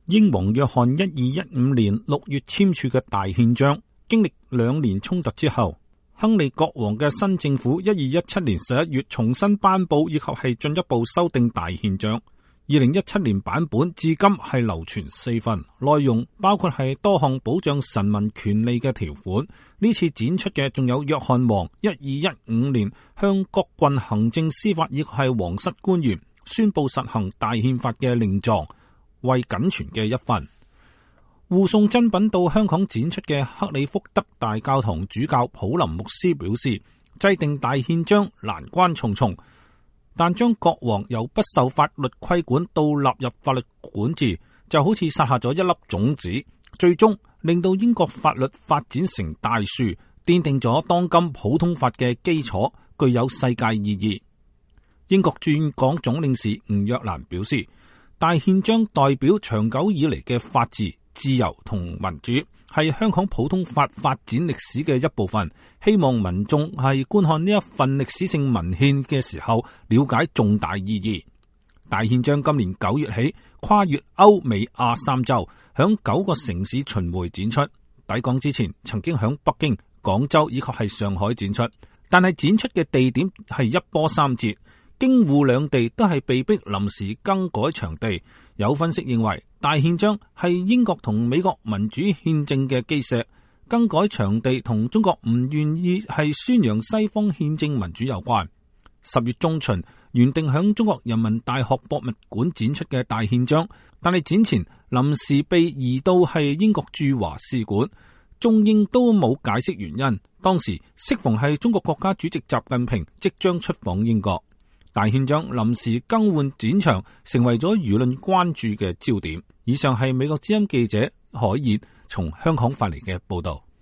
英皇約翰1215年6月簽署嘅大憲章，經歷2年衝突之後，亨利國王嘅新政府1217年11月重新頒布以及係進一步修訂大憲章。2017年版本至今係流傳4份，內容包括係多項保障臣民權利嘅條款。呢次展出嘅仲有約翰王1215年向各郡行政司法以及係皇室官員宣布實行大憲法嘅令狀，為僅存嘅一份。護送珍品到香港展出嘅克里福德大教堂主教普林牧師表示，制定大憲章難關重重，但將國王由不受法律規管到納入法律管治，就好似撒下咗一粒種子，最終令到英國法律發展成大樹，奠定咗當今普通法嘅基礎，具有世界意義。英國駐港總領事吳若蘭表示，大憲章代表長久以嚟嘅法治、自由同民主，係香港普通法發展歷史嘅一部分。希望民眾係觀看呢一份歷史性文獻嘅時候，了解重大意義。大憲章今年9月起跨越歐美亞三洲，響9個城市巡迴展出。抵港之前，曾經響北京、廣州以及係上海展出，但係展出嘅地點係一波三折。京滬兩地都係被逼臨時更改場地。有分析認為，大憲章係英國同美國民主憲政嘅基石。更改場地同中國唔願意係宣揚西方憲政民主有關。10月中旬原定響中國人民大學博物館展出嘅大憲章，但係展前臨時被移到係英國駐華使館，中英都冇解釋原因。當時適逢係中國國家主席習近平即將出訪英國。大憲章臨時更換展場，成為咗輿論關注嘅焦點。以上係美國之音記者海燕從香港發嚟嘅報道。